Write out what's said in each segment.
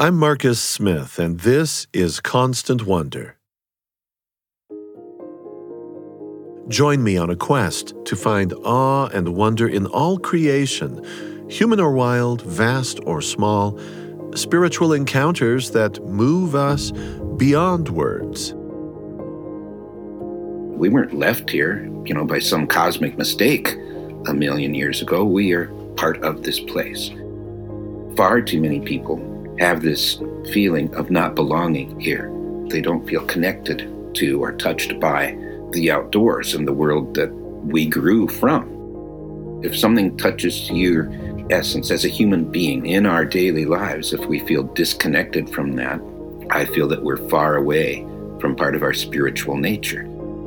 I'm Marcus Smith, and this is Constant Wonder. Join me on a quest to find awe and wonder in all creation, human or wild, vast or small, spiritual encounters that move us beyond words. We weren't left here, by some cosmic mistake a million years ago. We are part of this place. Far too many people have this feeling of not belonging here. They don't feel connected to or touched by the outdoors and the world that we grew from. If something touches your essence as a human being in our daily lives, if we feel disconnected from that, I feel that we're far away from part of our spiritual nature.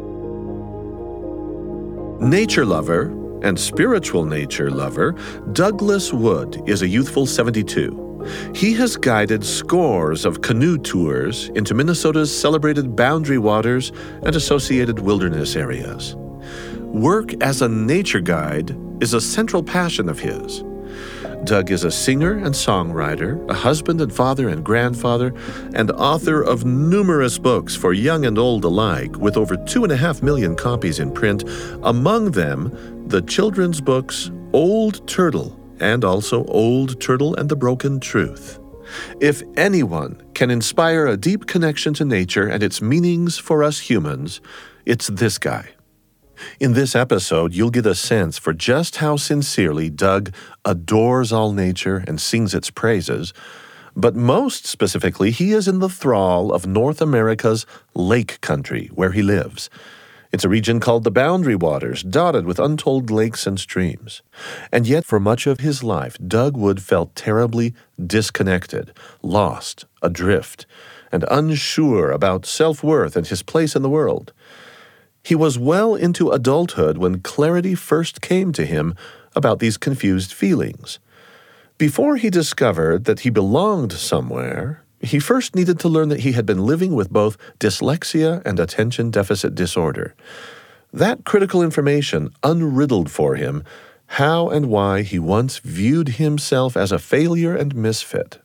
Nature lover and spiritual nature lover, Douglas Wood is a youthful 72. He has guided scores of canoe tours into Minnesota's celebrated Boundary Waters and associated wilderness areas. Work as a nature guide is a central passion of his. Doug is a singer and songwriter, a husband and father and grandfather, and author of numerous books for young and old alike, with over 2.5 million copies in print, among them the children's books Old Turtle and also Old Turtle and the Broken Truth. If anyone can inspire a deep connection to nature and its meanings for us humans, it's this guy. In this episode, you'll get a sense for just how sincerely Doug adores all nature and sings its praises, but most specifically, he is in the thrall of North America's lake country, where he lives. It's a region called the Boundary Waters, dotted with untold lakes and streams. And yet, for much of his life, Doug Wood felt terribly disconnected, lost, adrift, and unsure about self-worth and his place in the world. He was well into adulthood when clarity first came to him about these confused feelings. Before he discovered that he belonged somewhere, he first needed to learn that he had been living with both dyslexia and attention deficit disorder. That critical information unriddled for him how and why he once viewed himself as a failure and misfit.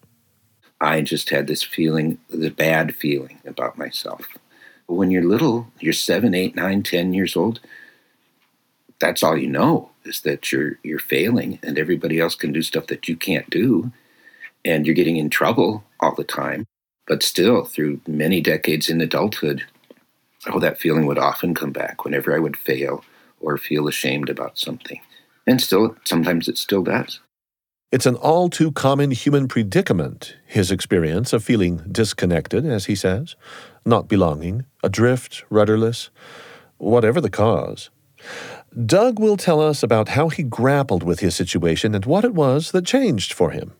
I just had this feeling, the bad feeling about myself. When you're little, you're 7, 8, 9, 10 years old, that's all you know, is that you're failing and everybody else can do stuff that you can't do, and you're getting in trouble all the time. But still, through many decades in adulthood, that feeling would often come back whenever I would fail or feel ashamed about something. And still, sometimes it still does. It's an all-too-common human predicament, his experience of feeling disconnected, as he says, not belonging, adrift, rudderless, whatever the cause. Doug will tell us about how he grappled with his situation and what it was that changed for him.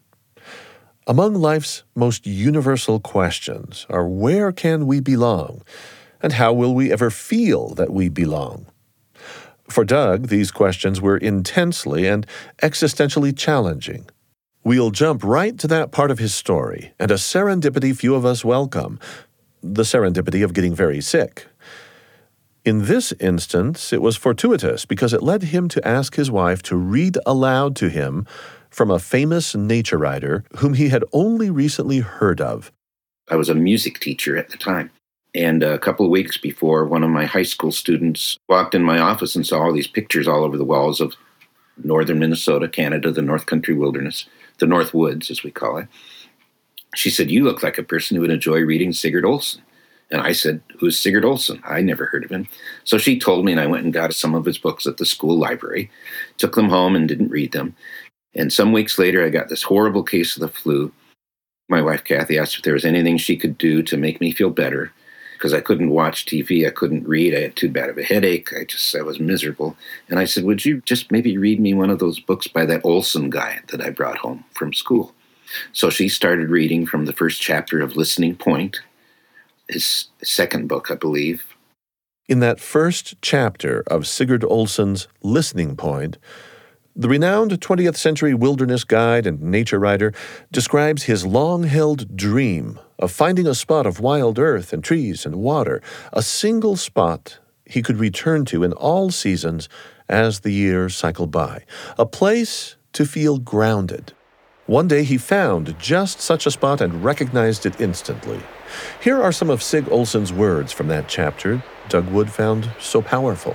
Among life's most universal questions are where can we belong, and how will we ever feel that we belong? For Doug, these questions were intensely and existentially challenging. We'll jump right to that part of his story, and a serendipity few of us welcome, the serendipity of getting very sick. In this instance, it was fortuitous because it led him to ask his wife to read aloud to him from a famous nature writer whom he had only recently heard of. I was a music teacher at the time. And a couple of weeks before, one of my high school students walked in my office and saw all these pictures all over the walls of northern Minnesota, Canada, the North Country Wilderness, the North Woods, as we call it. She said, "You look like a person who would enjoy reading Sigurd Olson." And I said, "Who's Sigurd Olson? I never heard of him." So she told me, and I went and got some of his books at the school library, took them home and didn't read them. And some weeks later, I got this horrible case of the flu. My wife, Kathy, asked if there was anything she could do to make me feel better, because I couldn't watch TV, I couldn't read, I had too bad of a headache, I was miserable. And I said, "Would you just maybe read me one of those books by that Olson guy that I brought home from school?" So she started reading from the first chapter of Listening Point, his second book, I believe. In that first chapter of Sigurd Olson's Listening Point, the renowned 20th century wilderness guide and nature writer describes his long-held dream of finding a spot of wild earth and trees and water, a single spot he could return to in all seasons as the years cycled by, a place to feel grounded. One day he found just such a spot and recognized it instantly. Here are some of Sig Olsson's words from that chapter Doug Wood found so powerful.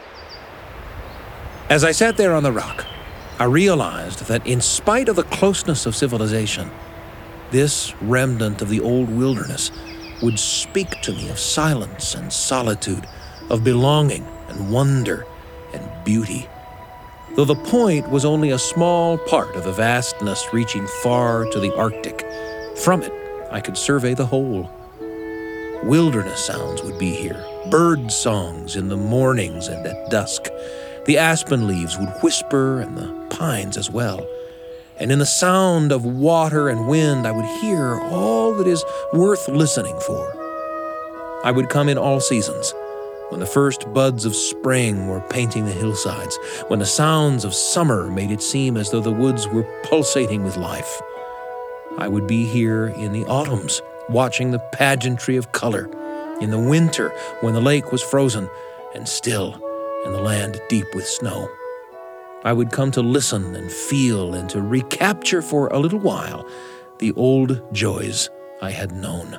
As I sat there on the rock, I realized that in spite of the closeness of civilization, this remnant of the old wilderness would speak to me of silence and solitude, of belonging and wonder and beauty. Though the point was only a small part of the vastness reaching far to the Arctic, from it I could survey the whole. Wilderness sounds would be here, bird songs in the mornings and at dusk. The aspen leaves would whisper, and the pines as well. And in the sound of water and wind, I would hear all that is worth listening for. I would come in all seasons, when the first buds of spring were painting the hillsides, when the sounds of summer made it seem as though the woods were pulsating with life. I would be here in the autumns, watching the pageantry of color, in the winter when the lake was frozen and still and the land deep with snow. I would come to listen and feel and to recapture for a little while the old joys I had known.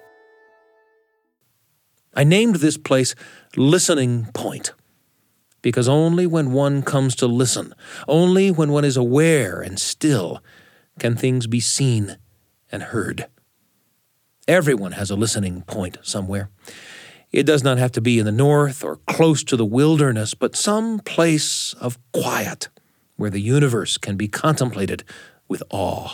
I named this place Listening Point, because only when one comes to listen, only when one is aware and still, can things be seen and heard. Everyone has a listening point somewhere. It does not have to be in the north or close to the wilderness, but some place of quiet where the universe can be contemplated with awe.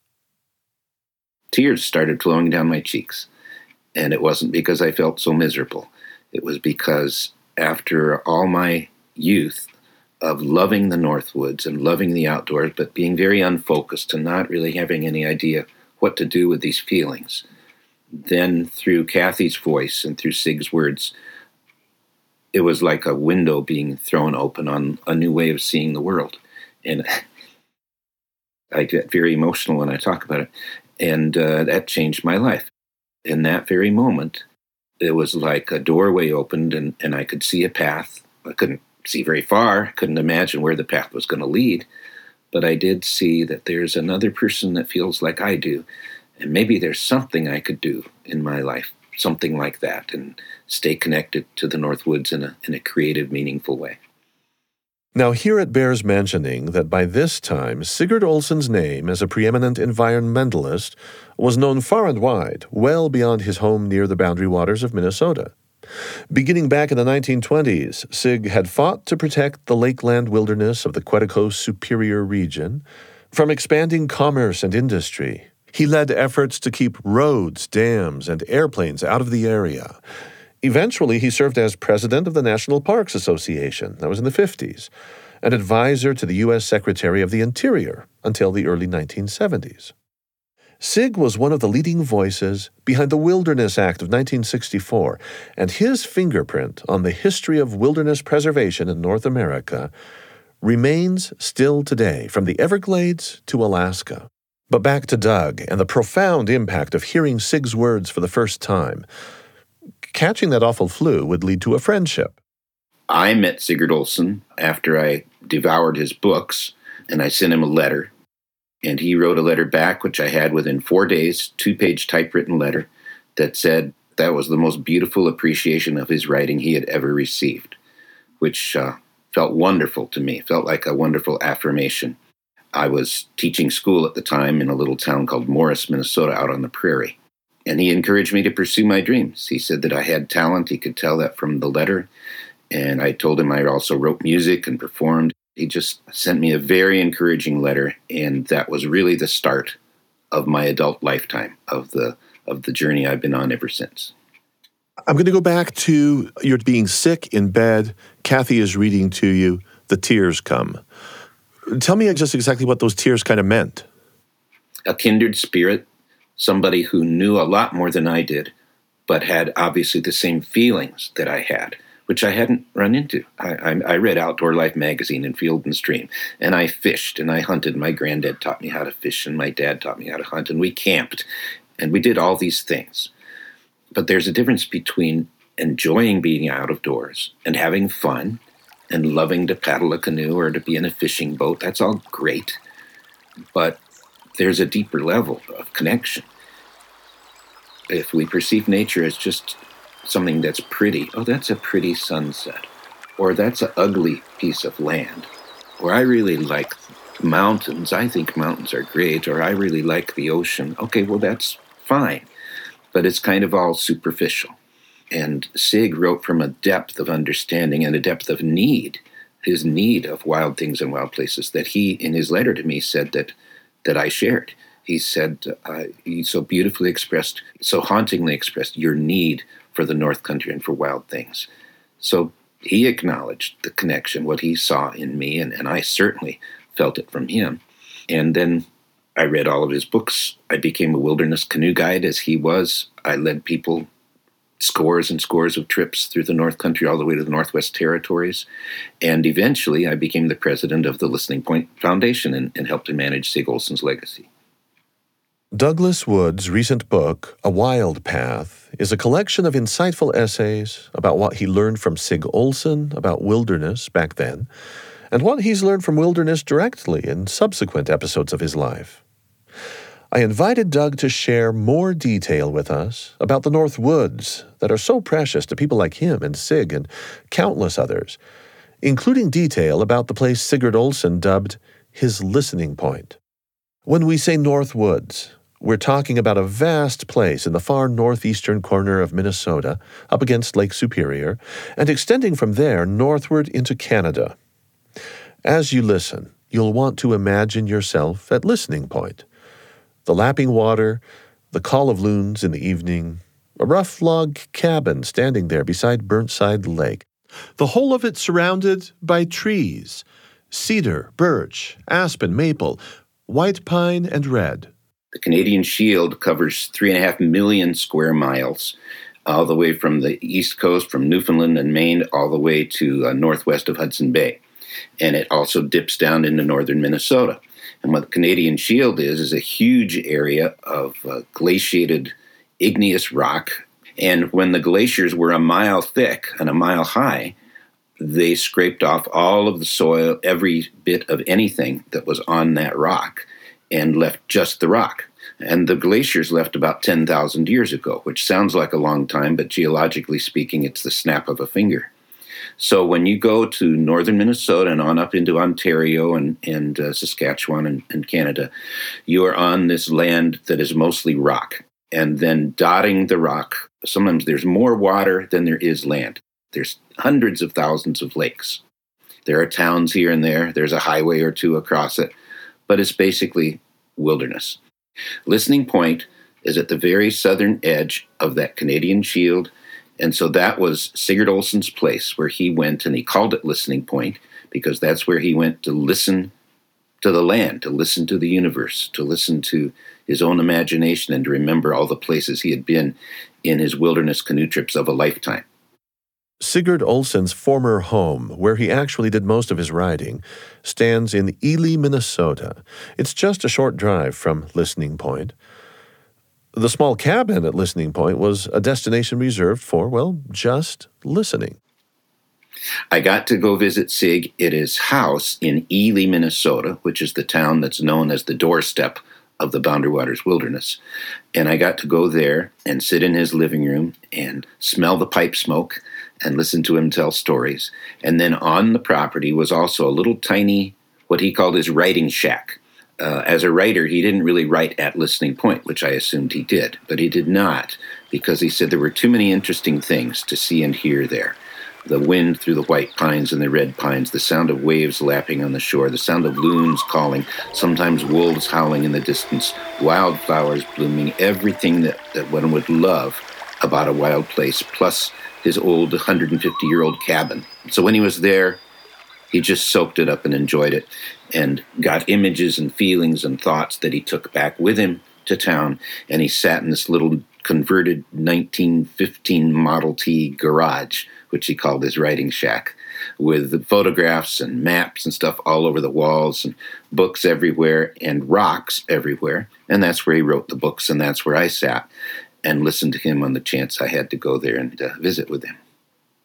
Tears started flowing down my cheeks, and it wasn't because I felt so miserable. It was because after all my youth of loving the Northwoods and loving the outdoors, but being very unfocused and not really having any idea what to do with these feelings, then through Kathy's voice and through Sig's words, it was like a window being thrown open on a new way of seeing the world. And I get very emotional when I talk about it. And that changed my life. In that very moment, it was like a doorway opened and I could see a path. I couldn't see very far, couldn't imagine where the path was going to lead. But I did see that there's another person that feels like I do. And maybe there's something I could do in my life, something like that, and stay connected to the Northwoods in a creative, meaningful way. Now, here it bears mentioning that by this time, Sigurd Olsson's name as a preeminent environmentalist was known far and wide, well beyond his home near the boundary waters of Minnesota. Beginning back in the 1920s, Sig had fought to protect the lakeland wilderness of the Quetico Superior region from expanding commerce and industry. He led efforts to keep roads, dams, and airplanes out of the area. Eventually, he served as president of the National Parks Association, that was in the 50s, an advisor to the U.S. Secretary of the Interior until the early 1970s. Sig was one of the leading voices behind the Wilderness Act of 1964, and his fingerprint on the history of wilderness preservation in North America remains still today, from the Everglades to Alaska. But back to Doug and the profound impact of hearing Sig's words for the first time. Catching that awful flu would lead to a friendship. I met Sigurd Olsson after I devoured his books, and I sent him a letter. And he wrote a letter back, which I had within 4 days, 2-page typewritten letter that said that was the most beautiful appreciation of his writing he had ever received, which felt wonderful to me, felt like a wonderful affirmation. I was teaching school at the time in a little town called Morris, Minnesota, out on the prairie. And he encouraged me to pursue my dreams. He said that I had talent. He could tell that from the letter. And I told him I also wrote music and performed. He just sent me a very encouraging letter. And that was really the start of my adult lifetime, of the journey I've been on ever since. I'm going to go back to you're being sick in bed. Kathy is reading to you. The tears come. Tell me just exactly what those tears kind of meant. A kindred spirit, somebody who knew a lot more than I did, but had obviously the same feelings that I had, which I hadn't run into. I read Outdoor Life magazine and Field and Stream, and I fished and I hunted. My granddad taught me how to fish, and my dad taught me how to hunt, and we camped, and we did all these things. But there's a difference between enjoying being out of doors and having fun and loving to paddle a canoe or to be in a fishing boat. That's all great. But there's a deeper level of connection. If we perceive nature as just something that's pretty, oh, that's a pretty sunset, or that's an ugly piece of land, or I really like mountains, I think mountains are great, or I really like the ocean, okay, well, that's fine, but it's kind of all superficial. And Sig wrote from a depth of understanding and a depth of need, his need of wild things and wild places, that he, in his letter to me, said that I shared. He said, he so beautifully expressed, so hauntingly expressed your need for the North Country and for wild things. So he acknowledged the connection, what he saw in me, and I certainly felt it from him. And then I read all of his books. I became a wilderness canoe guide as he was. I led people scores and scores of trips through the North Country all the way to the Northwest Territories. And eventually I became the president of the Listening Point Foundation and helped to manage Sig Olson's legacy. Douglas Wood's recent book, A Wild Path, is a collection of insightful essays about what he learned from Sig Olson about wilderness back then, and what he's learned from wilderness directly in subsequent episodes of his life. I invited Doug to share more detail with us about the North Woods that are so precious to people like him and Sig and countless others, including detail about the place Sigurd Olson dubbed his listening point. When we say North Woods, we're talking about a vast place in the far northeastern corner of Minnesota, up against Lake Superior, and extending from there northward into Canada. As you listen, you'll want to imagine yourself at Listening Point. The lapping water, the call of loons in the evening, a rough log cabin standing there beside Burnside Lake. The whole of it surrounded by trees, cedar, birch, aspen, maple, white pine, and red. The Canadian Shield covers 3.5 million square miles, all the way from the east coast, from Newfoundland and Maine, all the way to northwest of Hudson Bay. And it also dips down into northern Minnesota. And what the Canadian Shield is a huge area of glaciated igneous rock. And when the glaciers were a mile thick and a mile high, they scraped off all of the soil, every bit of anything that was on that rock, and left just the rock. And the glaciers left about 10,000 years ago, which sounds like a long time, but geologically speaking, it's the snap of a finger. So when you go to northern Minnesota and on up into Ontario and Saskatchewan and Canada, you are on this land that is mostly rock. And then dotting the rock, sometimes there's more water than there is land. There's hundreds of thousands of lakes. There are towns here and there. There's a highway or two across it. But it's basically wilderness. Listening Point is at the very southern edge of that Canadian Shield. And so that was Sigurd Olson's place where he went, and he called it Listening Point because that's where he went to listen to the land, to listen to the universe, to listen to his own imagination, and to remember all the places he had been in his wilderness canoe trips of a lifetime. Sigurd Olson's former home, where he actually did most of his riding, stands in Ely, Minnesota. It's just a short drive from Listening Point. The small cabin at Listening Point was a destination reserved for, well, just listening. I got to go visit Sig at his house in Ely, Minnesota, which is the town that's known as the doorstep of the Boundary Waters Wilderness. And I got to go there and sit in his living room and smell the pipe smoke and listen to him tell stories. And then on the property was also a little tiny, what he called his writing shack. As a writer, he didn't really write at Listening Point, which I assumed he did, but he did not, because he said there were too many interesting things to see and hear there. The wind through the white pines and the red pines, the sound of waves lapping on the shore, the sound of loons calling, sometimes wolves howling in the distance, wildflowers blooming, everything that one would love about a wild place, plus his old 150-year-old cabin. So when he was there, he just soaked it up and enjoyed it and got images and feelings and thoughts that he took back with him to town. And he sat in this little converted 1915 Model T garage, which he called his writing shack, with photographs and maps and stuff all over the walls and books everywhere and rocks everywhere. And that's where he wrote the books, and that's where I sat and listened to him on the chance I had to go there and visit with him.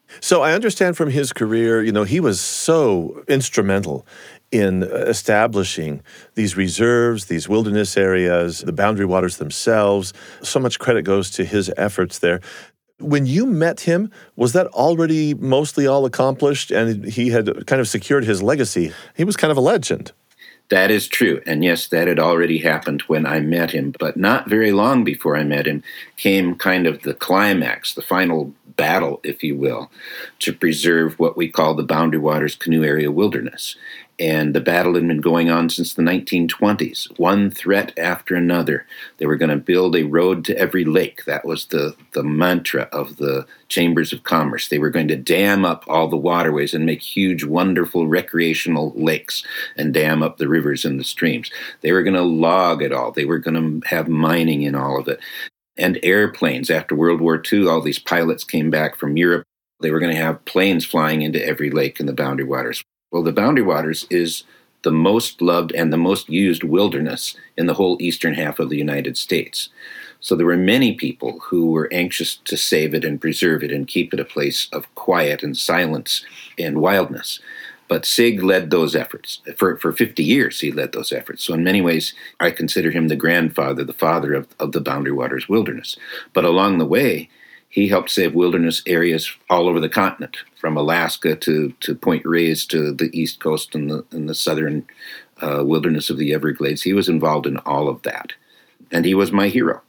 So I understand from his career, he was so instrumental in establishing these reserves, these wilderness areas, the boundary waters themselves. So much credit goes to his efforts there. When you met him, was that already mostly all accomplished and he had kind of secured his legacy? He was kind of a legend. That is true. And yes, that had already happened when I met him. But not very long before I met him came kind of the climax, the final battle, if you will, to preserve what we call the Boundary Waters Canoe Area Wilderness. And the battle had been going on since the 1920s, one threat after another. They were going to build a road to every lake. That was the mantra of the Chambers of Commerce. They were going to dam up all the waterways and make huge, wonderful recreational lakes and dam up the rivers and the streams. They were going to log it all. They were going to have mining in all of it. And airplanes. After World War II, all these pilots came back from Europe. They were going to have planes flying into every lake in the Boundary Waters. Well, the Boundary Waters is the most loved and the most used wilderness in the whole eastern half of the United States. So there were many people who were anxious to save it and preserve it and keep it a place of quiet and silence and wildness. But Sig led those efforts. For 50 years, he led those efforts. So in many ways, I consider him the grandfather, the father of the Boundary Waters wilderness. But along the way, he helped save wilderness areas all over the continent, from Alaska to Point Reyes to the East Coast and the southern wilderness of the Everglades. He was involved in all of that. And he was my hero.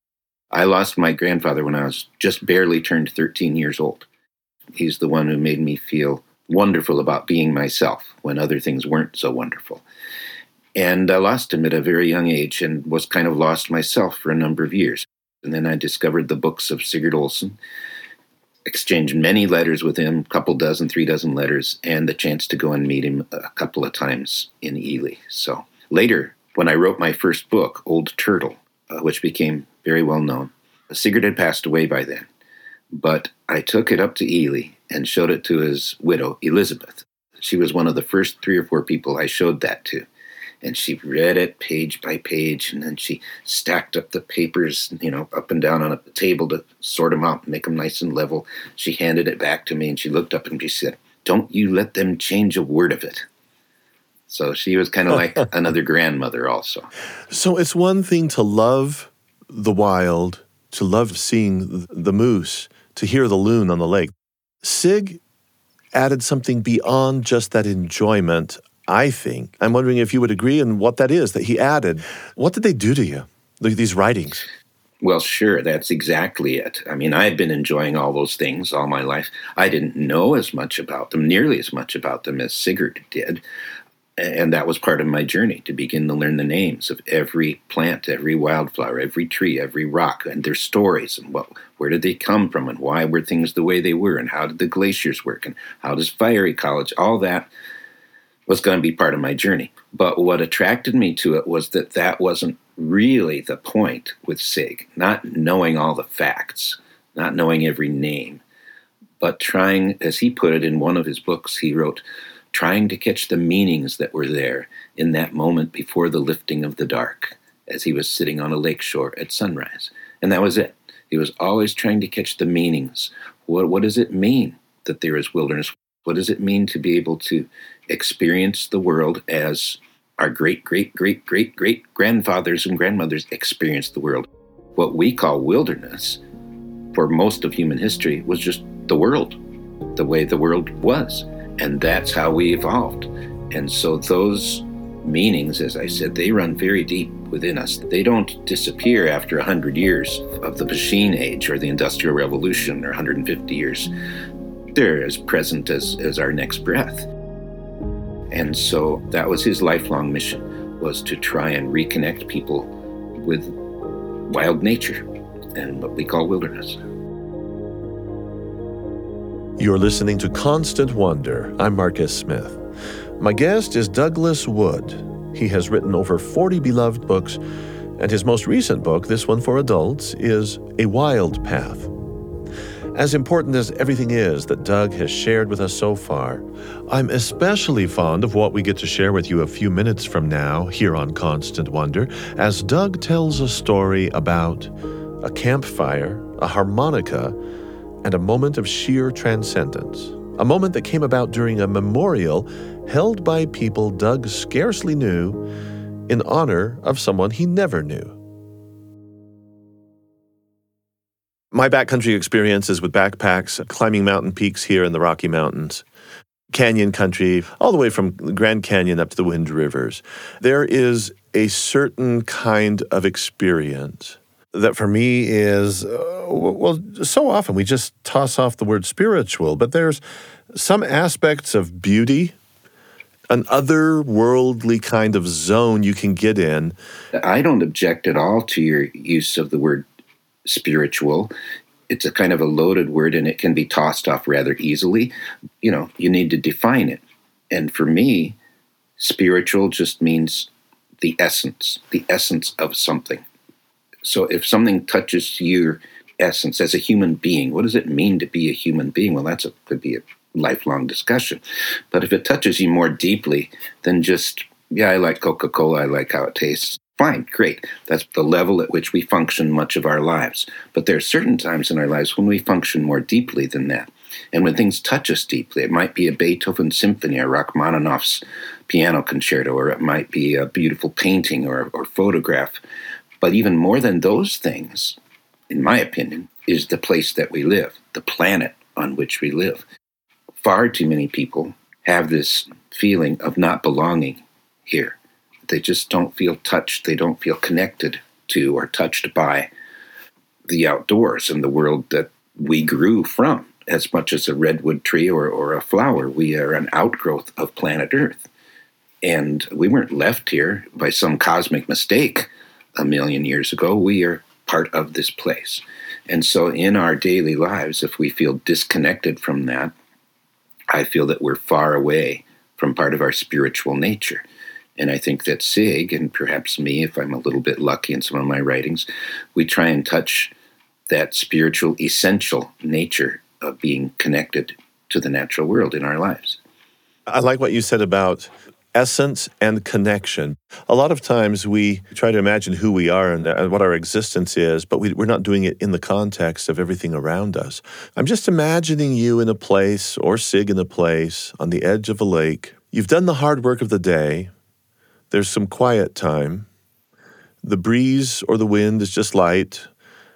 I lost my grandfather when I was just barely turned 13 years old. He's the one who made me feel wonderful about being myself when other things weren't so wonderful. And I lost him at a very young age and was kind of lost myself for a number of years. And then I discovered the books of Sigurd Olson, exchanged many letters with him, couple dozen, 3 dozen letters, and the chance to go and meet him a couple of times in Ely. So later, when I wrote my first book, Old Turtle, which became very well known, Sigurd had passed away by then. But I took it up to Ely and showed it to his widow, Elizabeth. She was one of the first 3 or 4 people I showed that to. And she read it page by page, and then she stacked up the papers, up and down on a table to sort them out and make them nice and level. She handed it back to me, and she looked up and she said, "Don't you let them change a word of it." So she was kind of like another grandmother also. So it's one thing to love the wild, to love seeing the moose, to hear the loon on the lake. Sig added something beyond just that enjoyment, I think. I'm wondering if you would agree and what that is that he added. What did they do to you, these writings? Well, sure, that's exactly it. I mean, I had been enjoying all those things all my life. I didn't know as much about them, nearly as much about them as Sigurd did. And that was part of my journey, to begin to learn the names of every plant, every wildflower, every tree, every rock, and their stories, and where did they come from, and why were things the way they were, and how did the glaciers work, and how does fire ecology, all that was going to be part of my journey. But what attracted me to it was that wasn't really the point with Sig, not knowing all the facts, not knowing every name, but trying, as he put it in one of his books, he wrote, trying to catch the meanings that were there in that moment before the lifting of the dark, as he was sitting on a lake shore at sunrise. And that was it. He was always trying to catch the meanings. What does it mean that there is wilderness? What does it mean to be able to experience the world as our great-great-great-great-great-grandfathers and grandmothers experienced the world? What we call wilderness, for most of human history, was just the world, the way the world was. And that's how we evolved. And so those meanings, as I said, they run very deep within us. They don't disappear after 100 years of the machine age or the Industrial Revolution or 150 years. They're as present as our next breath. And so that was his lifelong mission, was to try and reconnect people with wild nature and what we call wilderness. You're listening to Constant Wonder. I'm Marcus Smith. My guest is Douglas Wood. He has written over 40 beloved books, and his most recent book, this one for adults, is A Wild Path. As important as everything is that Doug has shared with us so far, I'm especially fond of what we get to share with you a few minutes from now here on Constant Wonder, as Doug tells a story about a campfire, a harmonica, and a moment of sheer transcendence. A moment that came about during a memorial held by people Doug scarcely knew in honor of someone he never knew. My backcountry experience is with backpacks, climbing mountain peaks here in the Rocky Mountains, canyon country, all the way from Grand Canyon up to the Wind Rivers. There is a certain kind of experience that for me is, so often we just toss off the word spiritual, but there's some aspects of beauty, an otherworldly kind of zone you can get in. I don't object at all to your use of the word spiritual. It's a kind of a loaded word, and it can be tossed off rather easily. You need to define it. And for me, spiritual just means the essence of something. So if something touches your essence as a human being, what does it mean to be a human being? Well, could be a lifelong discussion. But if it touches you more deeply than just, I like Coca-Cola, I like how it tastes, fine, great. That's the level at which we function much of our lives. But there are certain times in our lives when we function more deeply than that. And when things touch us deeply, it might be a Beethoven symphony or Rachmaninoff's piano concerto, or it might be a beautiful painting or photograph. But even more than those things, in my opinion, is the place that we live, the planet on which we live. Far too many people have this feeling of not belonging here. They just don't feel touched. They don't feel connected to or touched by the outdoors and the world that we grew from. As much as a redwood tree or a flower, we are an outgrowth of planet Earth. And we weren't left here by some cosmic mistake a million years ago. We are part of this place. And so in our daily lives, if we feel disconnected from that, I feel that we're far away from part of our spiritual nature. And I think that Sig, and perhaps me, if I'm a little bit lucky in some of my writings, we try and touch that spiritual essential nature of being connected to the natural world in our lives. I like what you said about essence and connection. A lot of times we try to imagine who we are and what our existence is, but we're not doing it in the context of everything around us. I'm just imagining you in a place, or Sig in a place, on the edge of a lake. You've done the hard work of the day. There's some quiet time. The breeze or the wind is just light.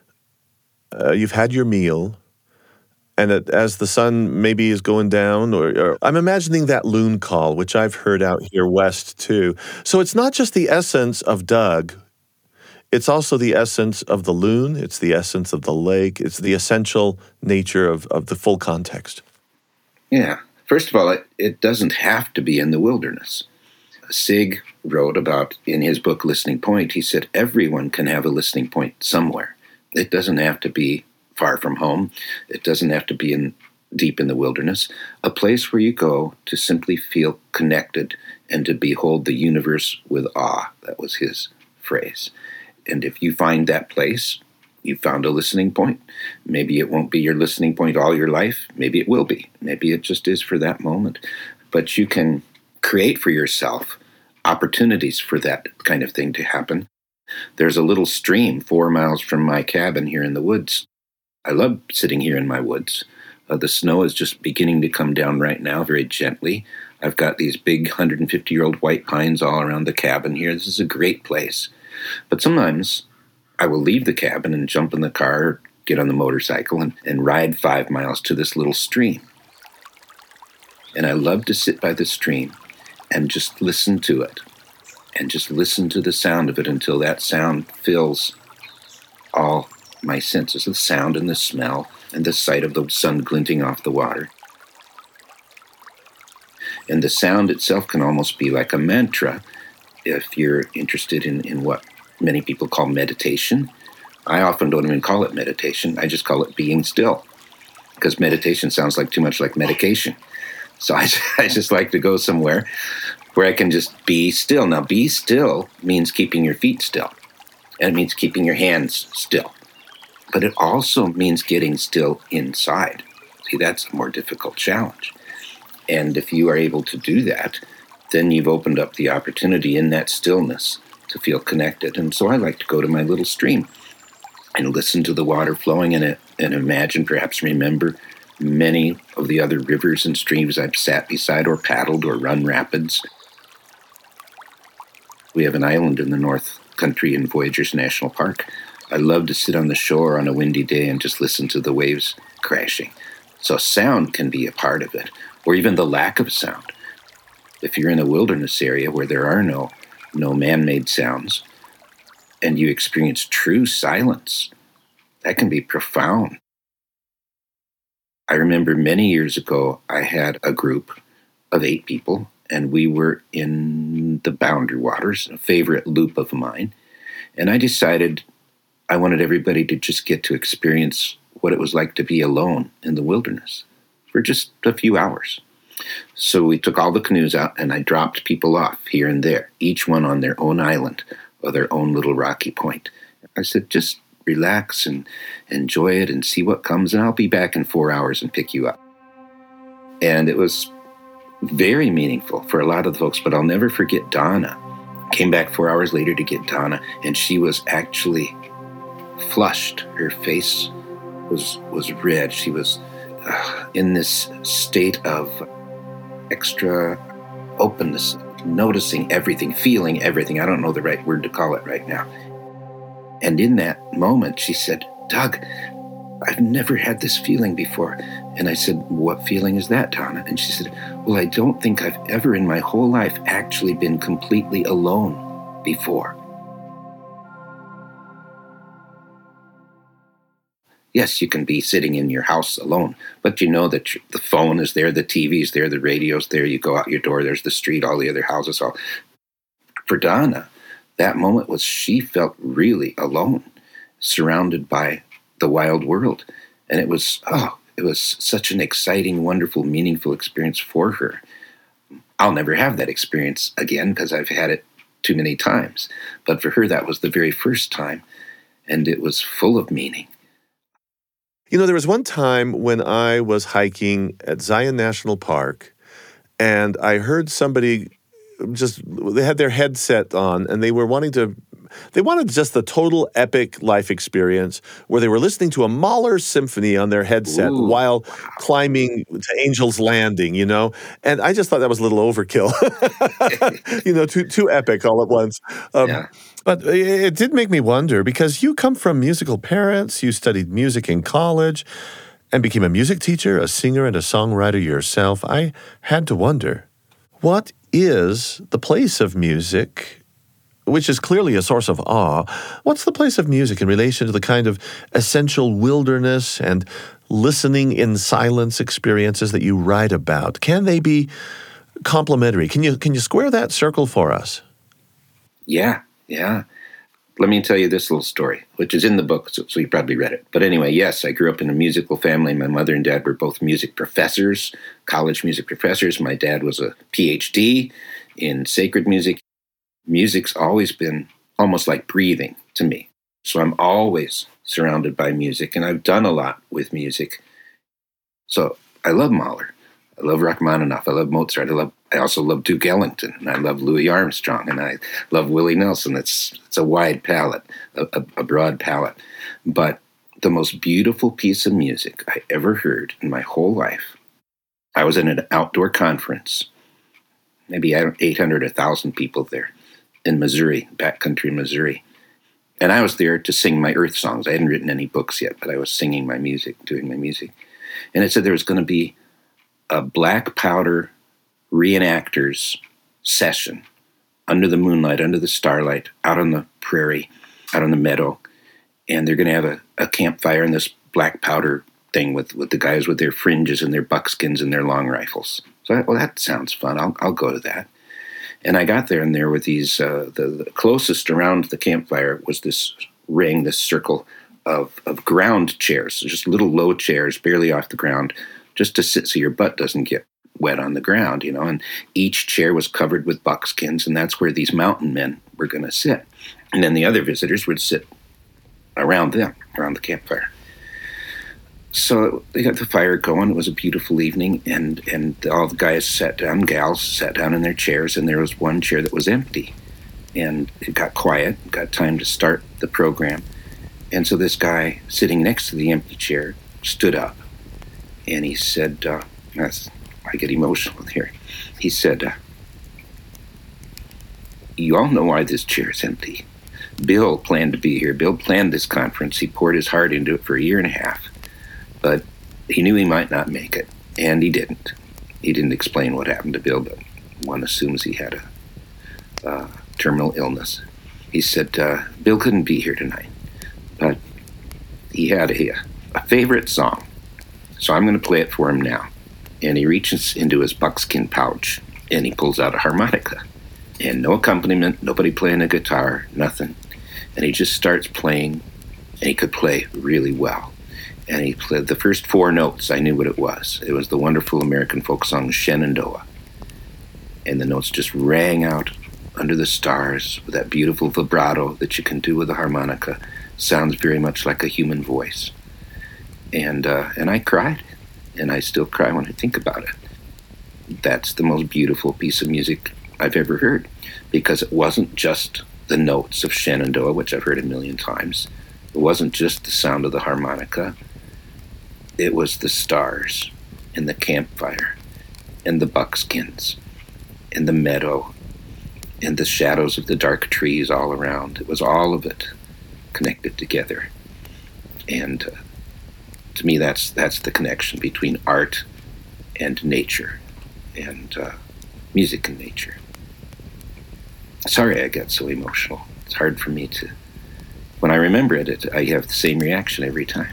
You've had your meal. And as the sun maybe is going down, or I'm imagining that loon call, which I've heard out here west too. So it's not just the essence of Doug. It's also the essence of the loon. It's the essence of the lake. It's the essential nature of the full context. Yeah. First of all, it doesn't have to be in the wilderness. Sig wrote about, in his book, Listening Point, he said, everyone can have a listening point somewhere. It doesn't have to be far from home. It doesn't have to be deep in the wilderness. A place where you go to simply feel connected and to behold the universe with awe. That was his phrase. And if you find that place, you found a listening point. Maybe it won't be your listening point all your life. Maybe it will be. Maybe it just is for that moment. But you can create for yourself opportunities for that kind of thing to happen. There's a little stream 4 miles from my cabin here in the woods. I love sitting here in my woods. The snow is just beginning to come down right now, very gently. I've got these big 150-year-old white pines all around the cabin here. This is a great place. But sometimes I will leave the cabin and jump in the car, or get on the motorcycle and ride 5 miles to this little stream. And I love to sit by the stream and just listen to it, and just listen to the sound of it until that sound fills all my senses, the sound and the smell and the sight of the sun glinting off the water. And the sound itself can almost be like a mantra if you're interested in what many people call meditation. I often don't even call it meditation. I just call it being still, because meditation sounds like too much like medication. So I just like to go somewhere where I can just be still. Now, be still means keeping your feet still, and it means keeping your hands still. But it also means getting still inside. See, that's a more difficult challenge. And if you are able to do that, then you've opened up the opportunity in that stillness to feel connected. And so I like to go to my little stream. and listen to the water flowing in it and imagine, perhaps remember, many of the other rivers and streams I've sat beside or paddled or run rapids. We have an island in the North Country in Voyageurs National Park. I love to sit on the shore on a windy day and just listen to the waves crashing. So sound can be a part of it, or even the lack of sound. If you're in a wilderness area where there are no man-made sounds, and you experience true silence, that can be profound. I remember many years ago, I had a group of 8 people, and we were in the Boundary Waters, a favorite loop of mine, and I decided I wanted everybody to just get to experience what it was like to be alone in the wilderness for just a few hours. So we took all the canoes out, and I dropped people off here and there, each one on their own island or their own little rocky point. I said, just relax and enjoy it and see what comes, and I'll be back in 4 hours and pick you up. And it was very meaningful for a lot of the folks, but I'll never forget Donna. Came back 4 hours later to get Donna, and she was actually flushed. Her face was red. She was in this state of extra openness, noticing everything, feeling everything. I don't know the right word to call it right now. And in that moment, she said, "Doug, I've never had this feeling before." And I said, "What feeling is that, Donna?" And she said, "Well, I don't think I've ever in my whole life actually been completely alone before." Yes, you can be sitting in your house alone, but you know that the phone is there, the TV's there, the radio's there, you go out your door, there's the street, all the other houses. All. For Donna, that moment was she felt really alone, surrounded by the wild world. And it was such an exciting, wonderful, meaningful experience for her. I'll never have that experience again because I've had it too many times. But for her, that was the very first time, and it was full of meaning. You know, there was one time when I was hiking at Zion National Park, and I heard somebody they had their headset on, and they wanted just the total epic life experience where they were listening to a Mahler symphony on their headset while climbing to Angel's Landing, you know? And I just thought that was a little overkill. Too epic all at once. Yeah. But it did make me wonder, because you come from musical parents, you studied music in college, and became a music teacher, a singer, and a songwriter yourself. I had to wonder, what is the place of music, which is clearly a source of awe? What's the place of music in relation to the kind of essential wilderness and listening in silence experiences that you write about? Can they be complementary? Can you square that circle for us? Yeah. Let me tell you this little story, which is in the book, so you probably read it. But anyway, yes, I grew up in a musical family. My mother and dad were both music professors, college music professors. My dad was a PhD in sacred music. Music's always been almost like breathing to me. So I'm always surrounded by music, and I've done a lot with music. So I love Mahler. I love Rachmaninoff. I love Mozart. I also love Duke Ellington, and I love Louis Armstrong, and I love Willie Nelson. It's a wide palette, a broad palette. But the most beautiful piece of music I ever heard in my whole life, I was in an outdoor conference, maybe 800, 1,000 people there in Missouri, backcountry Missouri. And I was there to sing my earth songs. I hadn't written any books yet, but I was singing my music, doing my music. And it said there was going to be a black powder reenactors session under the moonlight, under the starlight, out on the prairie, out on the meadow. And they're going to have a campfire in this black powder thing with the guys with their fringes and their buckskins and their long rifles. So I thought, well, that sounds fun. I'll go to that. And I got there, and there were these, the closest around the campfire was this ring, this circle of ground chairs, just little low chairs, barely off the ground, just to sit so your butt doesn't get wet on the ground, you know. And each chair was covered with buckskins, and that's where these mountain men were going to sit. And then the other visitors would sit around them, around the campfire. So they got the fire going. It was a beautiful evening, and all the guys sat down, gals sat down in their chairs, and there was one chair that was empty. And it got quiet, got time to start the program. And so this guy sitting next to the empty chair stood up, and he said, I get emotional here. He said, you all know why this chair is empty. Bill planned to be here. Bill planned this conference. He poured his heart into it for a year and a half, but he knew he might not make it, and he didn't. He didn't explain what happened to Bill, but one assumes he had a terminal illness. He said, Bill couldn't be here tonight, but he had a favorite song, so I'm going to play it for him now. And he reaches into his buckskin pouch, and he pulls out a harmonica. And no accompaniment, nobody playing a guitar, nothing. And he just starts playing, and he could play really well. And he played the first 4 notes. I knew what it was. It was the wonderful American folk song Shenandoah. And the notes just rang out under the stars with that beautiful vibrato that you can do with a harmonica. Sounds very much like a human voice. And I cried, and I still cry when I think about it. That's the most beautiful piece of music I've ever heard, because it wasn't just the notes of Shenandoah, which I've heard a million times. It wasn't just the sound of the harmonica. It was the stars and the campfire and the buckskins and the meadow and the shadows of the dark trees all around. It was all of it connected together. And to me, that's the connection between art and nature, and music and nature. Sorry I get so emotional. It's hard for me to... When I remember it, I have the same reaction every time.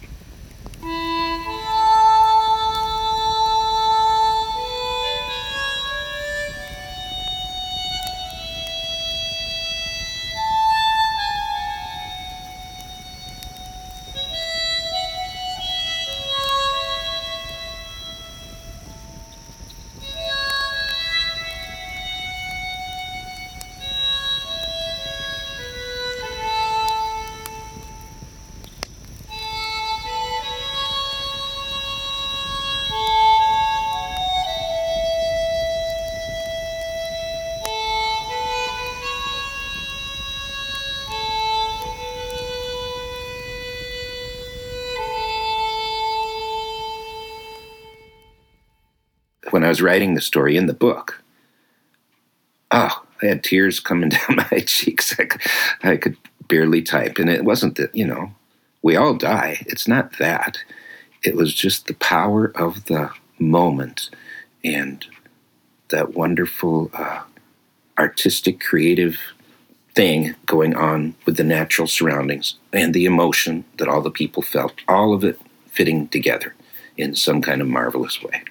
When I was writing the story in the book, I had tears coming down my cheeks. I could barely type. And it wasn't that, we all die. It's not that. It was just the power of the moment and that wonderful artistic, creative thing going on with the natural surroundings and the emotion that all the people felt, all of it fitting together in some kind of marvelous way.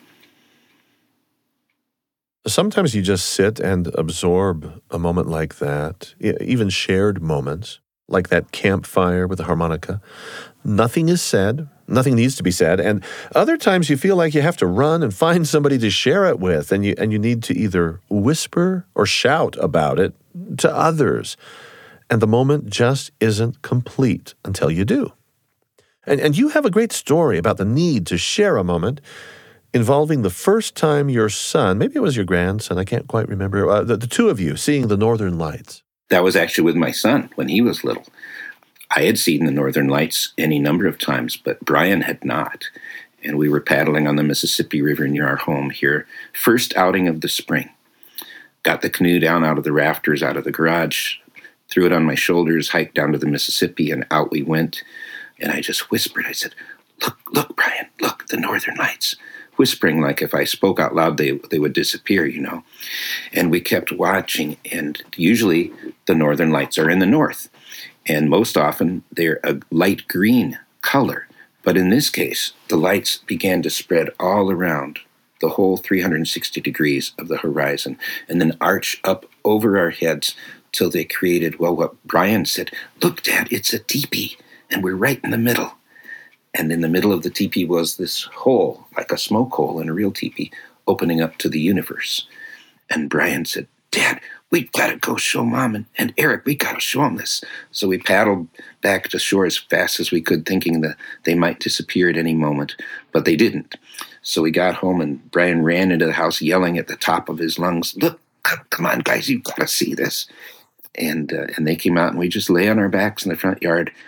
Sometimes you just sit and absorb a moment like that, even shared moments, like that campfire with the harmonica. Nothing is said, nothing needs to be said, and other times you feel like you have to run and find somebody to share it with, and you need to either whisper or shout about it to others, and the moment just isn't complete until you do. And you have a great story about the need to share a moment involving the first time your son, maybe it was your grandson, I can't quite remember, the two of you seeing the Northern Lights. That was actually with my son when he was little. I had seen the Northern Lights any number of times, but Brian had not. And we were paddling on the Mississippi River near our home here. First outing of the spring. Got the canoe down out of the rafters, out of the garage, threw it on my shoulders, hiked down to the Mississippi, and out we went. And I just whispered, I said, look, Brian, look, the Northern Lights. Whispering like if I spoke out loud, they would disappear, And we kept watching, and usually the Northern Lights are in the north. And most often they're a light green color. But in this case, the lights began to spread all around the whole 360 degrees of the horizon and then arch up over our heads till they created, what Brian said, look, Dad, it's a teepee, and we're right in the middle. And in the middle of the teepee was this hole, like a smoke hole in a real teepee, opening up to the universe. And Brian said, Dad, we've got to go show Mom and Eric, we got to show them this. So we paddled back to shore as fast as we could, thinking that they might disappear at any moment, but they didn't. So we got home, and Brian ran into the house yelling at the top of his lungs, look, come on, guys, you've got to see this. And they came out, and we just lay on our backs in the front yard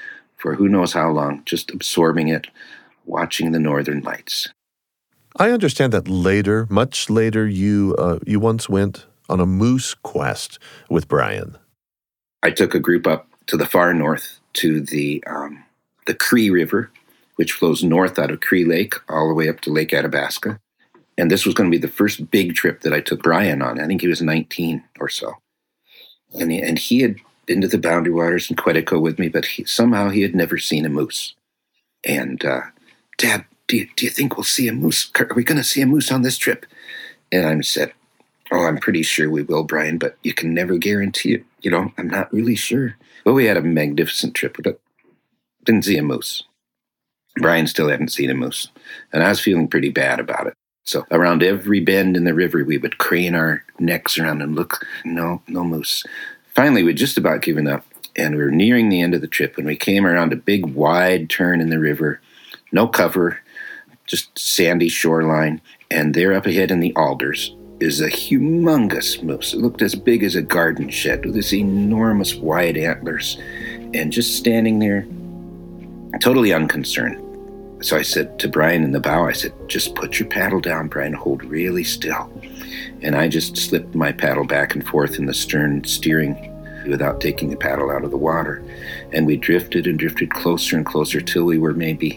for who knows how long, just absorbing it, watching the northern lights. I understand that later, much later, you once went on a moose quest with Brian. I took a group up to the far north to the Cree River, which flows north out of Cree Lake all the way up to Lake Athabasca. And this was going to be the first big trip that I took Brian on. I think he was 19 or so. And he had been to the Boundary Waters and Quetico with me, but somehow he had never seen a moose. And, Dad, do you think we'll see a moose? Are we going to see a moose on this trip? And I said, oh, I'm pretty sure we will, Brian, but you can never guarantee it. I'm not really sure. Well, we had a magnificent trip, but didn't see a moose. Brian still hadn't seen a moose, and I was feeling pretty bad about it. So around every bend in the river, we would crane our necks around and look. No moose. Finally, we'd just about given up, and we were nearing the end of the trip when we came around a big, wide turn in the river. No cover, just sandy shoreline, and there up ahead in the alders is a humongous moose. It looked as big as a garden shed with this enormous wide antlers, and just standing there, totally unconcerned. So I said to Brian in the bow, I said, just put your paddle down, Brian, hold really still. And I just slipped my paddle back and forth in the stern, steering without taking the paddle out of the water. And we drifted and drifted closer and closer till we were maybe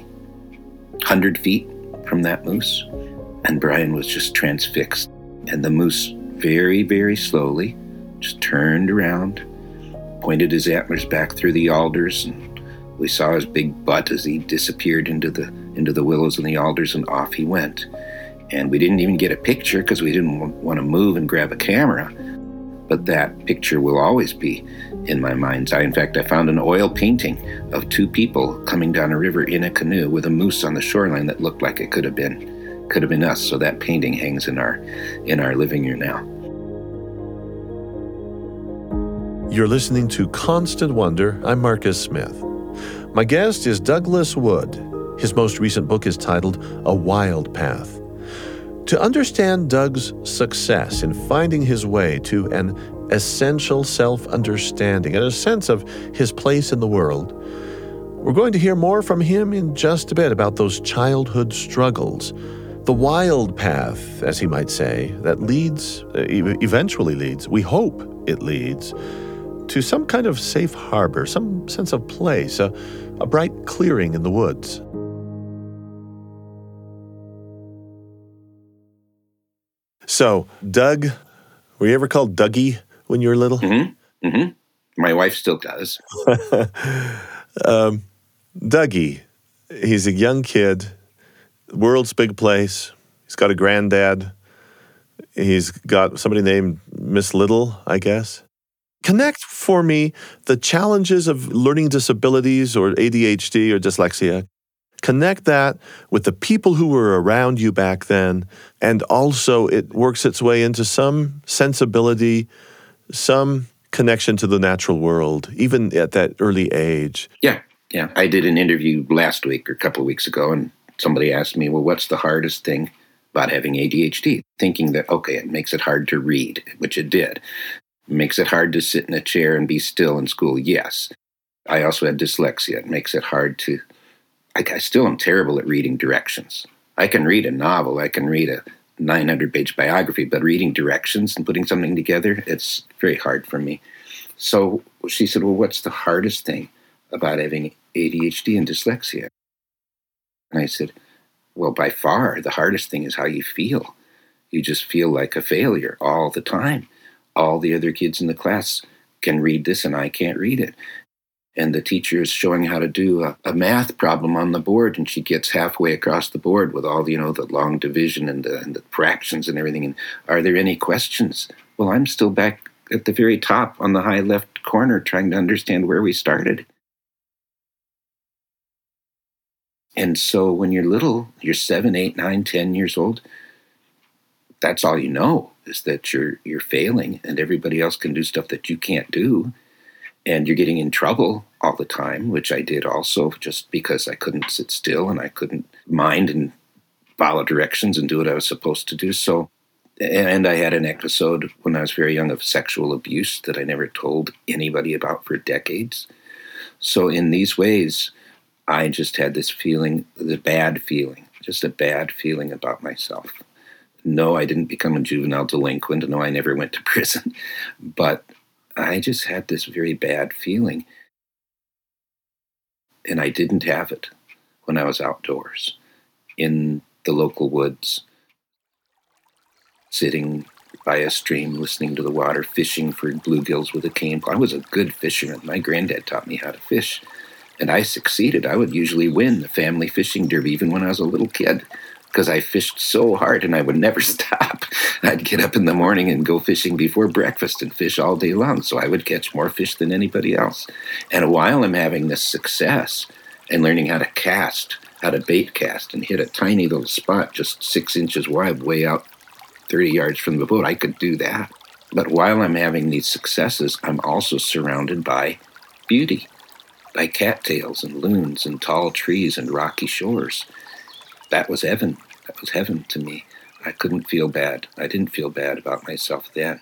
100 feet from that moose. And Brian was just transfixed. And the moose very, very slowly just turned around, pointed his antlers back through the alders, and we saw his big butt as he disappeared into the willows and the alders, and off he went. And we didn't even get a picture because we didn't want to move and grab a camera. But that picture will always be in my mind's eye. In fact, I found an oil painting of two people coming down a river in a canoe with a moose on the shoreline that looked like it could have been us. So that painting hangs in our living room now. You're listening to Constant Wonder. I'm Marcus Smith. My guest is Douglas Wood. His most recent book is titled A Wild Path. To understand Doug's success in finding his way to an essential self-understanding and a sense of his place in the world, we're going to hear more from him in just a bit about those childhood struggles, the wild path, as he might say, that eventually leads, we hope it leads, to some kind of safe harbor, some sense of place, a bright clearing in the woods. So, Doug, were you ever called Dougie when you were little? Mm-hmm. Mm-hmm. My wife still does. Dougie, he's a young kid, world's big place. He's got a granddad. He's got somebody named Miss Little, I guess. Connect for me the challenges of learning disabilities or ADHD or dyslexia. Connect that with the people who were around you back then, and also it works its way into some sensibility, some connection to the natural world, even at that early age. Yeah. I did an interview last week or a couple of weeks ago, and somebody asked me, well, what's the hardest thing about having ADHD? Thinking that, okay, it makes it hard to read, which it did. It makes it hard to sit in a chair and be still in school, yes. I also had dyslexia. It makes it hard to... I still am terrible at reading directions. I can read a novel, I can read a 900-page biography, but reading directions and putting something together, it's very hard for me. So she said, well, what's the hardest thing about having ADHD and dyslexia? And I said, well, by far, the hardest thing is how you feel. You just feel like a failure all the time. All the other kids in the class can read this and I can't read it. And the teacher is showing how to do a math problem on the board, and she gets halfway across the board with all the, the long division and the fractions and everything. And are there any questions? Well, I'm still back at the very top on the high left corner trying to understand where we started. And so when you're little, you're 7, 8, 9, 10 years old, that's all you know is that you're failing and everybody else can do stuff that you can't do. And you're getting in trouble all the time, which I did also just because I couldn't sit still and I couldn't mind and follow directions and do what I was supposed to do. So, and I had an episode when I was very young of sexual abuse that I never told anybody about for decades. So in these ways, I just had this feeling, the bad feeling, just a bad feeling about myself. No, I didn't become a juvenile delinquent. No, I never went to prison. But I just had this very bad feeling. And I didn't have it when I was outdoors in the local woods, sitting by a stream, listening to the water, fishing for bluegills with a cane pole. I was a good fisherman. My granddad taught me how to fish, and I succeeded. I would usually win the family fishing derby even when I was a little kid because I fished so hard and I would never stop. I'd get up in the morning and go fishing before breakfast and fish all day long, so I would catch more fish than anybody else. And while I'm having this success and learning how to cast, how to bait cast and hit a tiny little spot just 6 inches wide way out 30 yards from the boat, I could do that. But while I'm having these successes, I'm also surrounded by beauty, by cattails and loons and tall trees and rocky shores. That was heaven. That was heaven to me. I couldn't feel bad. I didn't feel bad about myself then.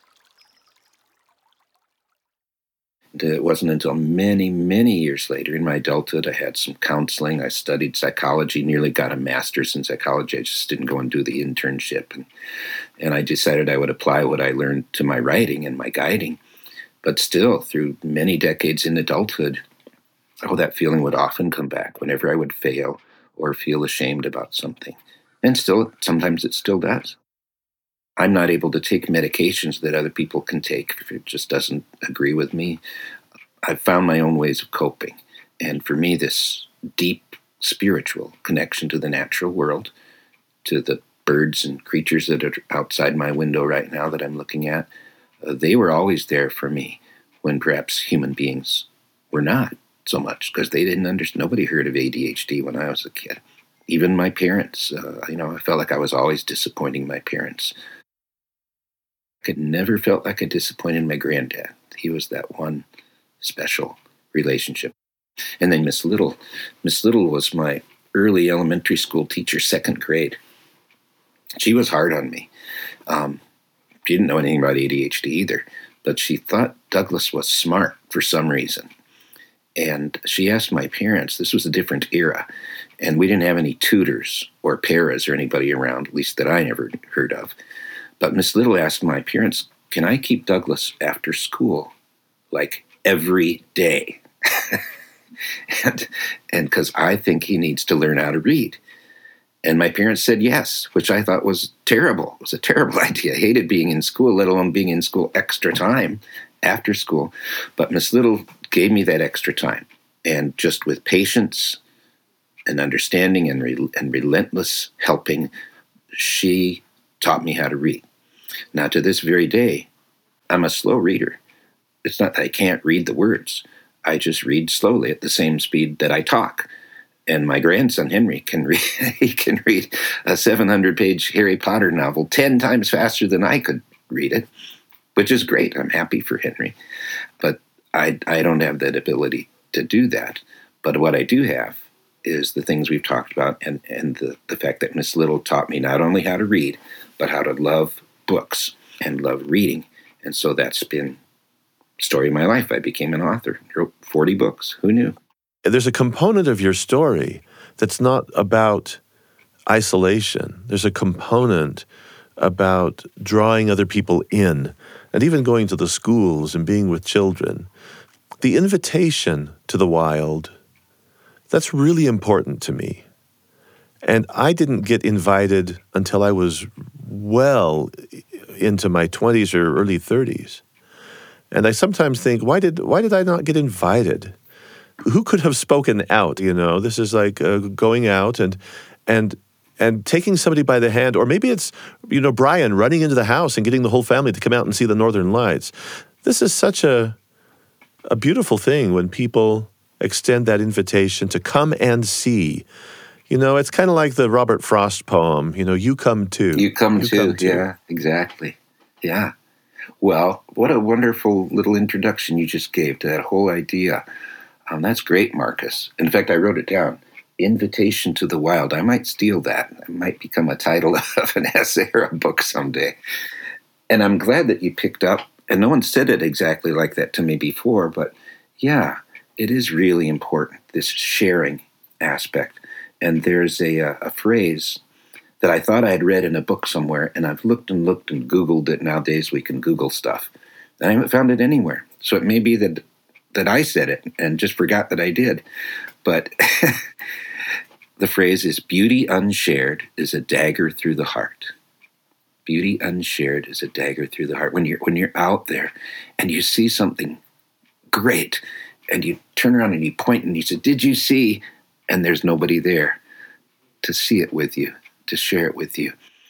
It wasn't until many, many years later in my adulthood, I had some counseling. I studied psychology, nearly got a master's in psychology. I just didn't go and do the internship. And I decided I would apply what I learned to my writing and my guiding. But still, through many decades in adulthood, that feeling would often come back whenever I would fail or feel ashamed about something. And still, sometimes it still does. I'm not able to take medications that other people can take if it just doesn't agree with me. I've found my own ways of coping. And for me, this deep spiritual connection to the natural world, to the birds and creatures that are outside my window right now that I'm looking at, they were always there for me when perhaps human beings were not so much because they didn't understand. Nobody heard of ADHD when I was a kid. Even my parents, I felt like I was always disappointing my parents. I never felt like I disappointed my granddad. He was that one special relationship. And then Miss Little. Miss Little was my early elementary school teacher, 2nd grade. She was hard on me. She didn't know anything about ADHD either, but she thought Douglas was smart for some reason. And she asked my parents, this was a different era, and we didn't have any tutors or paras or anybody around, at least that I never heard of. But Miss Little asked my parents, can I keep Douglas after school, like every day? and because I think he needs to learn how to read. And my parents said yes, which I thought was terrible. It was a terrible idea. I hated being in school, let alone being in school extra time after school. But Miss Little gave me that extra time. And just with patience and understanding and relentless helping, she taught me how to read. Now, to this very day, I'm a slow reader. It's not that I can't read the words. I just read slowly at the same speed that I talk. And my grandson, Henry, can read, he can read a 700-page Harry Potter novel 10 times faster than I could read it, which is great. I'm happy for Henry. But I don't have that ability to do that. But what I do have is the things we've talked about and the fact that Miss Little taught me not only how to read, but how to love books and love reading. And so that's been the story of my life. I became an author, wrote 40 books. Who knew? There's a component of your story that's not about isolation. There's a component about drawing other people in and even going to the schools and being with children. The invitation to the wild, that's really important to me. And I didn't get invited until I was well into my 20s or early 30s. And I sometimes think, why did I not get invited? Who could have spoken out? This is like going out and taking somebody by the hand, or maybe it's, Brian running into the house and getting the whole family to come out and see the Northern Lights. This is such a beautiful thing when people extend that invitation to come and see. It's kind of like the Robert Frost poem, you come too. You come too. Yeah, exactly. Yeah. Well, what a wonderful little introduction you just gave to that whole idea. That's great, Marcus. In fact, I wrote it down. Invitation to the Wild. I might steal that. It might become a title of an essay or a book someday. And I'm glad that you picked up, and no one said it exactly like that to me before, but yeah, it is really important, this sharing aspect. And there's a phrase that I thought I had read in a book somewhere, and I've looked and looked and Googled it. Nowadays we can Google stuff. And I haven't found it anywhere. So it may be that I said it and just forgot that I did. But the phrase is, beauty unshared is a dagger through the heart. Beauty unshared is a dagger through the heart. When you're out there and you see something great and you turn around and you point and you say, did you see? And there's nobody there to see it with you, to share it with you.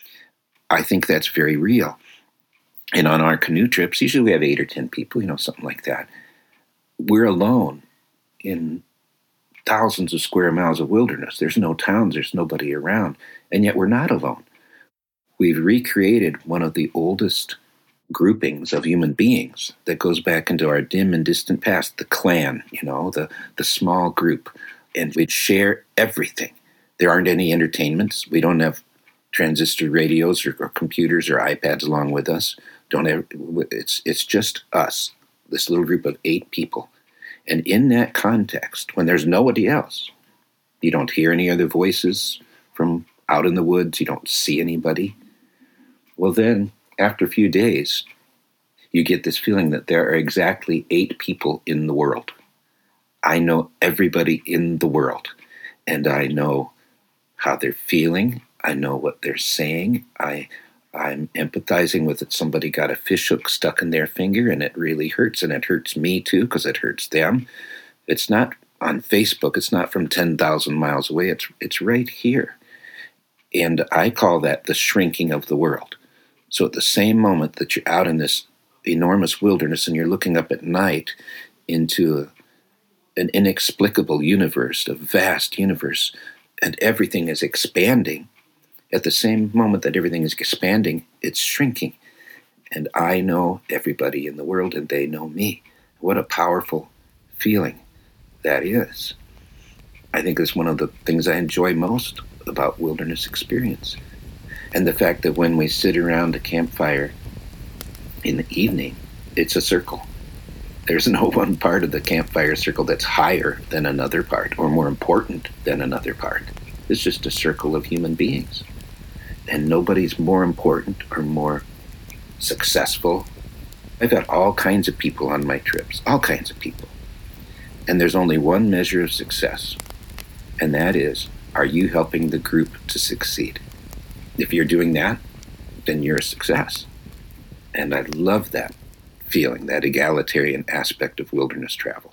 I think that's very real. And on our canoe trips, usually we have 8 or 10 people, something like that. We're alone in thousands of square miles of wilderness. There's no towns, there's nobody around, and yet we're not alone. We've recreated one of the oldest groupings of human beings that goes back into our dim and distant past, the clan, the small group, and we share everything. There aren't any entertainments. We don't have transistor radios or computers or iPads along with us. It's just us, this little group of 8 people. And in that context, when there's nobody else, you don't hear any other voices from out in the woods, you don't see anybody. Well, then, after a few days, you get this feeling that there are exactly 8 people in the world. I know everybody in the world, and I know how they're feeling. I know what they're saying. I'm empathizing with it. Somebody got a fishhook stuck in their finger, and it really hurts, and it hurts me too because it hurts them. It's not on Facebook. It's not from 10,000 miles away. It's right here. And I call that the shrinking of the world. So at the same moment that you're out in this enormous wilderness and you're looking up at night into an inexplicable universe, a vast universe, and everything is expanding, at the same moment that everything is expanding, it's shrinking. And I know everybody in the world and they know me. What a powerful feeling that is. I think it's one of the things I enjoy most about wilderness experience. And the fact that when we sit around a campfire in the evening, it's a circle. There's no one part of the campfire circle that's higher than another part or more important than another part. It's just a circle of human beings. And nobody's more important or more successful. I've got all kinds of people on my trips, all kinds of people. And there's only one measure of success, and that is, are you helping the group to succeed? If you're doing that, then you're a success. And I love that feeling, that egalitarian aspect of wilderness travel.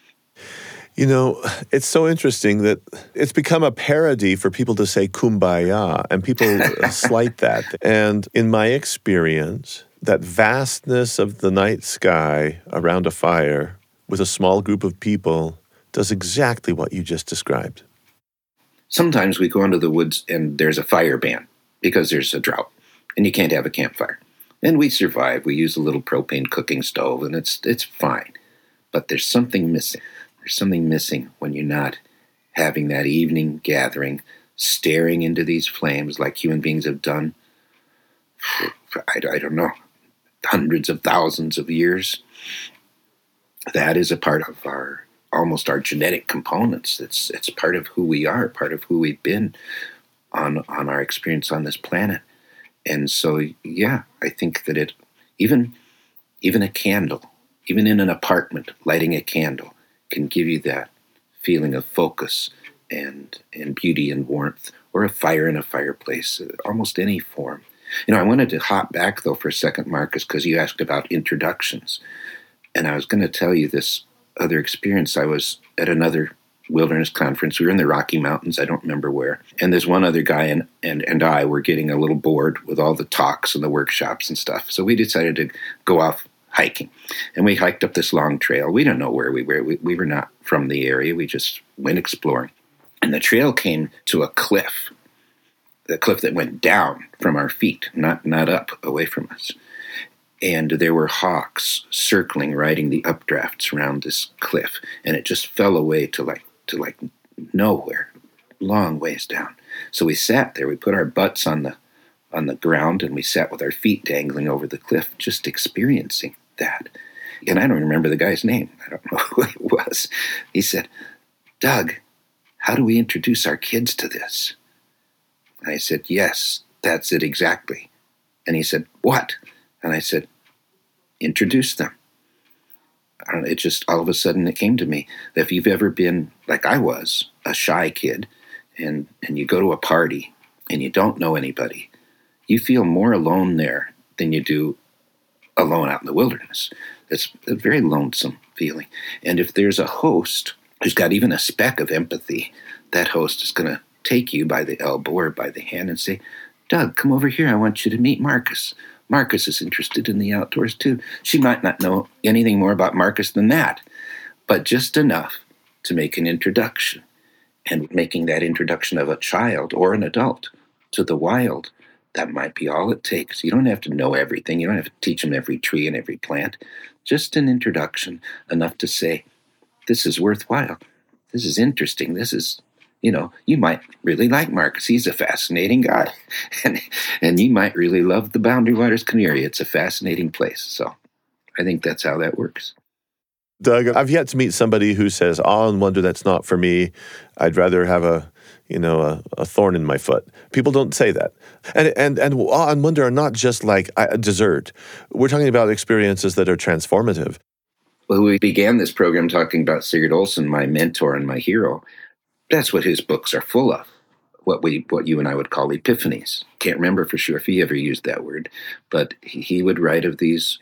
It's so interesting that it's become a parody for people to say kumbaya, and people slight that. And in my experience, that vastness of the night sky around a fire with a small group of people does exactly what you just described. Sometimes we go into the woods and there's a fire ban because there's a drought and you can't have a campfire. And we survive. We use a little propane cooking stove and it's fine. But there's something missing. There's something missing when you're not having that evening gathering, staring into these flames like human beings have done for, I don't know, hundreds of thousands of years. That is a part of almost our genetic components. It's part of who we are, part of who we've been on our experience on this planet. And so, yeah, I think that even a candle, even in an apartment, lighting a candle can give you that feeling of focus and beauty and warmth, or a fire in a fireplace, almost any form. I wanted to hop back, though, for a second, Marcus, because you asked about introductions. And I was going to tell you this other experience. I was at another wilderness conference. We were in the Rocky Mountains. I don't remember where. And there's one other guy and I were getting a little bored with all the talks and the workshops and stuff. So we decided to go off hiking. And we hiked up this long trail. We don't know where we were. We were not from the area. We just went exploring. And the trail came to a cliff. The cliff that went down from our feet, not up, away from us. And there were hawks circling, riding the updrafts around this cliff. And it just fell away to like nowhere, long ways down. So we sat there. We put our butts on the ground, and we sat with our feet dangling over the cliff, just experiencing that. and I don't remember the guy's name. I don't know who it was. He said, "Doug, how do we introduce our kids to this?" I said, "Yes, that's it exactly." And he said, "What?" And I said, "Introduce them." I don't know, it just, all of a sudden it came to me that if you've ever been, like I was, a shy kid, and you go to a party and you don't know anybody, you feel more alone there than you do alone out in the wilderness. It's a very lonesome feeling. And if there's a host who's got even a speck of empathy, that host is going to take you by the elbow or by the hand and say, "Doug, come over here. I want you to meet Marcus. Marcus is interested in the outdoors too." She might not know anything more about Marcus than that, but just enough to make an introduction. And making that introduction of a child or an adult to the wild, that might be all it takes. You don't have to know everything. You don't have to teach them every tree and every plant. Just an introduction, enough to say, this is worthwhile. This is interesting. This is, you might really like Marcus. He's a fascinating guy. And you might really love the Boundary Waters Canoe area. It's a fascinating place. So I think that's how that works. Doug, I've yet to meet somebody who says, "Awe and wonder, that's not for me. I'd rather have a thorn in my foot." People don't say that. And awe and wonder are not just like a dessert. We're talking about experiences that are transformative. Well, we began this program talking about Sigurd Olson, my mentor and my hero. That's what his books are full of. What you and I would call epiphanies. Can't remember for sure if he ever used that word, but he would write of these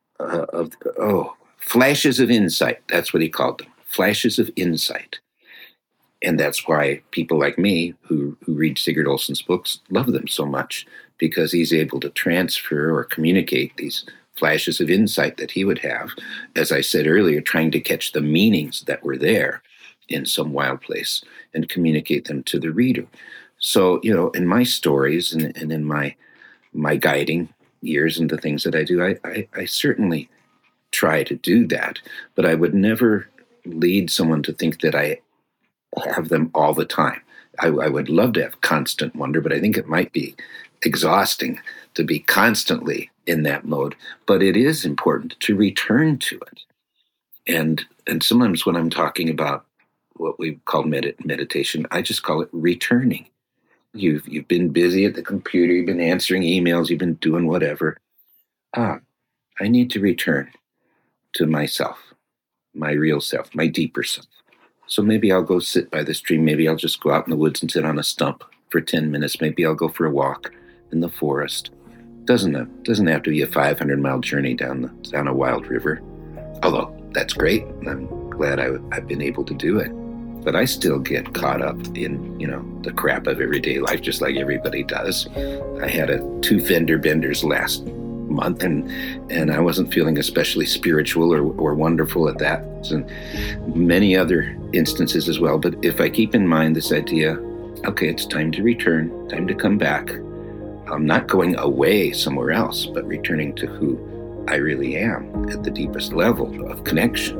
flashes of insight. That's what he called them. Flashes of insight. And that's why people like me who read Sigurd Olson's books love them so much, because he's able to transfer or communicate these flashes of insight that he would have, as I said earlier, trying to catch the meanings that were there in some wild place and communicate them to the reader. So, in my stories and in my guiding years and the things that I do, I certainly try to do that, but I would never lead someone to think that I have them all the time. I would love to have constant wonder, but I think it might be exhausting to be constantly in that mode. But it is important to return to it. And sometimes when I'm talking about what we call meditation, I just call it returning. You've been busy at the computer, you've been answering emails, you've been doing whatever. I need to return to myself, my real self, my deeper self. So maybe I'll go sit by the stream. Maybe I'll just go out in the woods and sit on a stump for 10 minutes. Maybe I'll go for a walk in the forest. Doesn't have to be a 500-mile journey down a wild river. Although that's great. I'm glad I've been able to do it. But I still get caught up in, the crap of everyday life, just like everybody does. I had 2 fender benders last month, and I wasn't feeling especially spiritual or wonderful at that, and many other instances as well. But if I keep in mind this idea, okay, it's time to return, time to come back. I'm not going away somewhere else, but returning to who I really am at the deepest level of connection.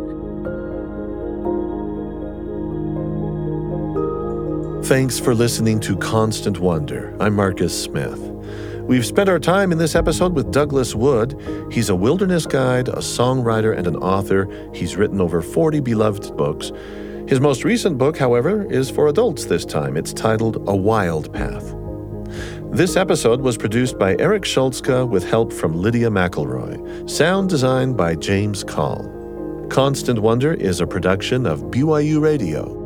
Thanks for listening to Constant Wonder. I'm Marcus Smith. We've spent our time in this episode with Douglas Wood. He's a wilderness guide, a songwriter, and an author. He's written over 40 beloved books. His most recent book, however, is for adults this time. It's titled A Wild Path. This episode was produced by Eric Schultzka with help from Lydia McElroy. Sound designed by James Call. Constant Wonder is a production of BYU Radio.